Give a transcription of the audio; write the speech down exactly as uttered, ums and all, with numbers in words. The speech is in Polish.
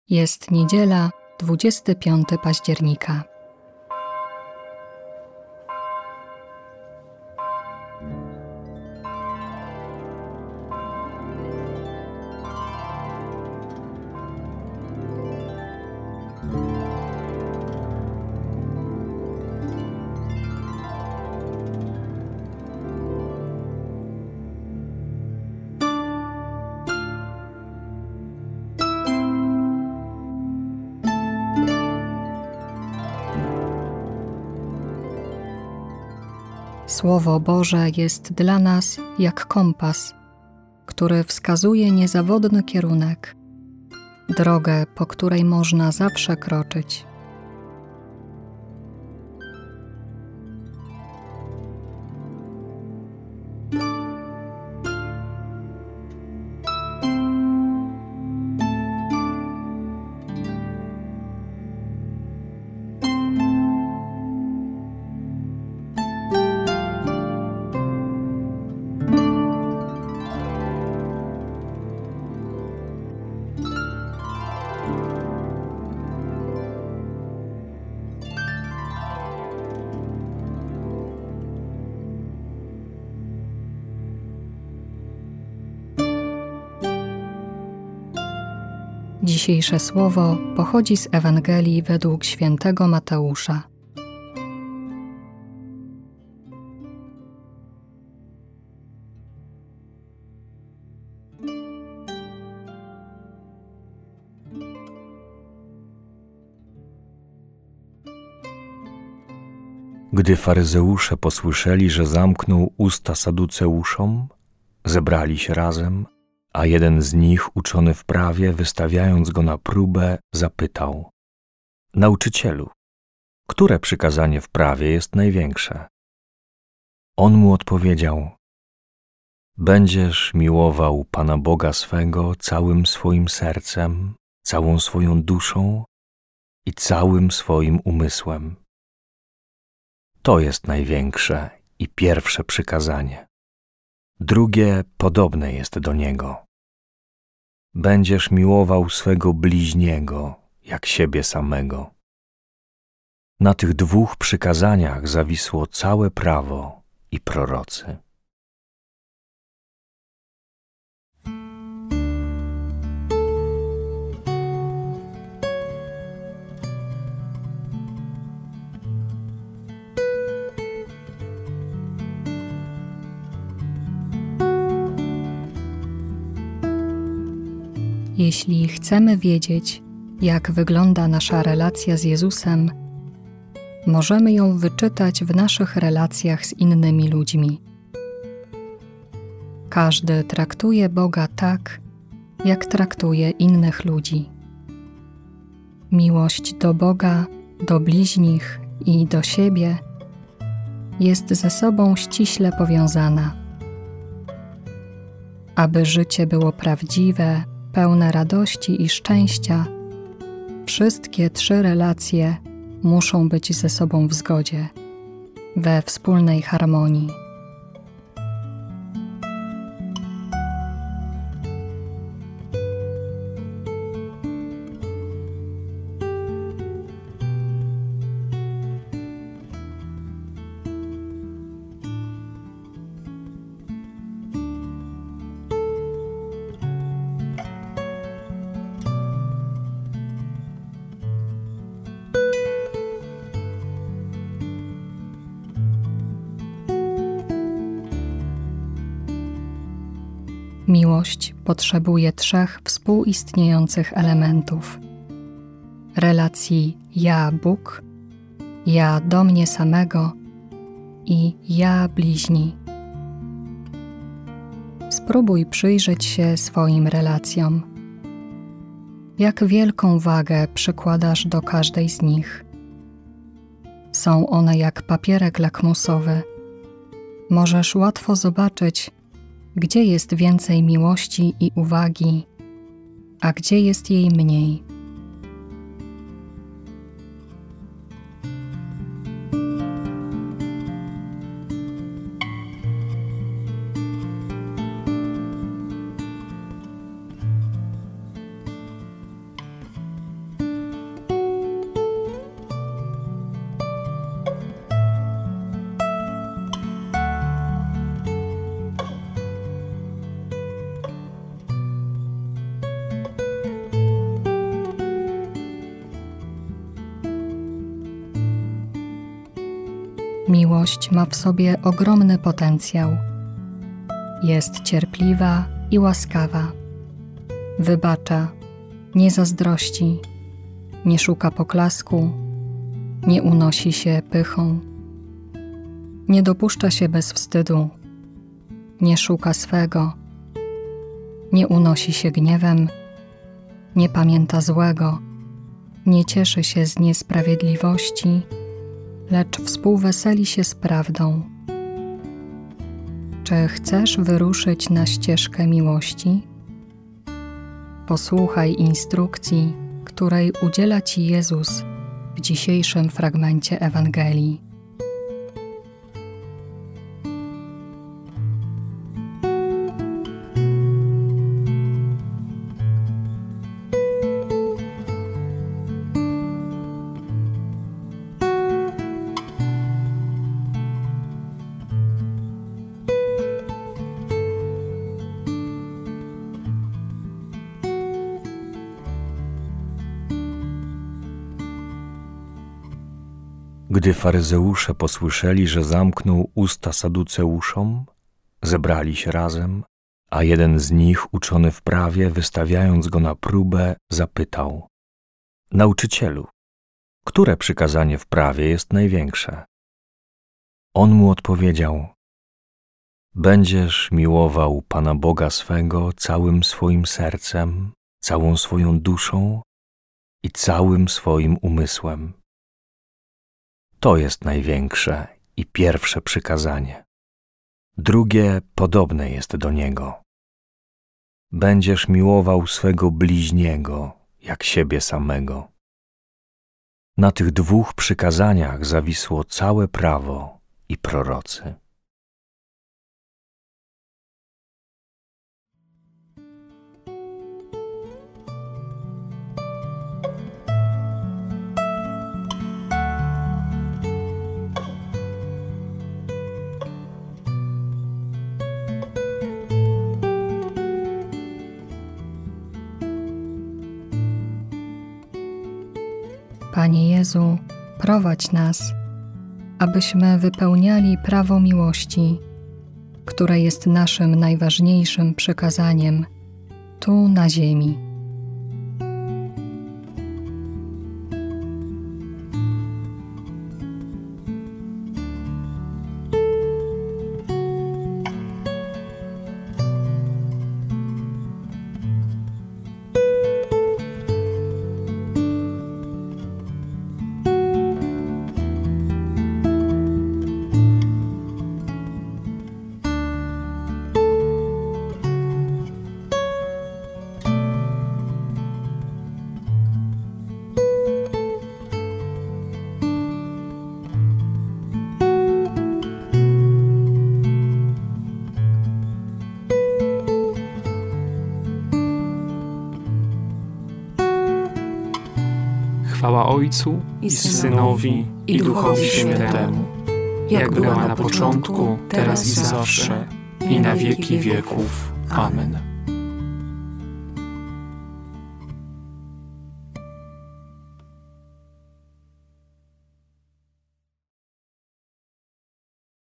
Jest niedziela, dwudziestego piątego października. Słowo Boże jest dla nas jak kompas, który wskazuje niezawodny kierunek, drogę, po której można zawsze kroczyć. Dzisiejsze słowo pochodzi z Ewangelii według świętego Mateusza. Gdy faryzeusze posłyszeli, że zamknął usta saduceuszom, zebrali się razem, a jeden z nich, uczony w prawie, wystawiając go na próbę, zapytał: Nauczycielu, które przykazanie w prawie jest największe? On mu odpowiedział: Będziesz miłował Pana Boga swego całym swoim sercem, całą swoją duszą i całym swoim umysłem. To jest największe i pierwsze przykazanie. Drugie podobne jest do niego. Będziesz miłował swego bliźniego jak siebie samego. Na tych dwóch przykazaniach zawisło całe prawo i prorocy. Jeśli chcemy wiedzieć, jak wygląda nasza relacja z Jezusem, możemy ją wyczytać w naszych relacjach z innymi ludźmi. Każdy traktuje Boga tak, jak traktuje innych ludzi. Miłość do Boga, do bliźnich i do siebie jest ze sobą ściśle powiązana. Aby życie było prawdziwe, pełne radości i szczęścia, wszystkie trzy relacje muszą być ze sobą w zgodzie, we wspólnej harmonii. Miłość potrzebuje trzech współistniejących elementów: relacji ja-Bóg, ja do mnie samego i ja-bliźni. Spróbuj przyjrzeć się swoim relacjom. Jak wielką wagę przykładasz do każdej z nich? Są one jak papierek lakmusowy. Możesz łatwo zobaczyć, gdzie jest więcej miłości i uwagi, a gdzie jest jej mniej. Miłość ma w sobie ogromny potencjał. Jest cierpliwa i łaskawa. Wybacza, nie zazdrości, nie szuka poklasku, nie unosi się pychą. Nie dopuszcza się bez wstydu, nie szuka swego, nie unosi się gniewem, nie pamięta złego, nie cieszy się z niesprawiedliwości, lecz współweseli się z prawdą. Czy chcesz wyruszyć na ścieżkę miłości? Posłuchaj instrukcji, której udziela Ci Jezus w dzisiejszym fragmencie Ewangelii. Gdy faryzeusze posłyszeli, że zamknął usta saduceuszom, zebrali się razem, a jeden z nich, uczony w prawie, wystawiając go na próbę, zapytał: Nauczycielu, które przykazanie w prawie jest największe? On mu odpowiedział: Będziesz miłował Pana Boga swego całym swoim sercem, całą swoją duszą i całym swoim umysłem. To jest największe i pierwsze przykazanie. Drugie podobne jest do niego. Będziesz miłował swego bliźniego jak siebie samego. Na tych dwóch przykazaniach zawisło całe prawo i prorocy. Panie Jezu, prowadź nas, abyśmy wypełniali prawo miłości, które jest naszym najważniejszym przykazaniem tu na ziemi. Chwała Ojcu i Synowi, i Duchowi Świętemu, jak była na początku, teraz i zawsze, i na wieki wieków. Amen.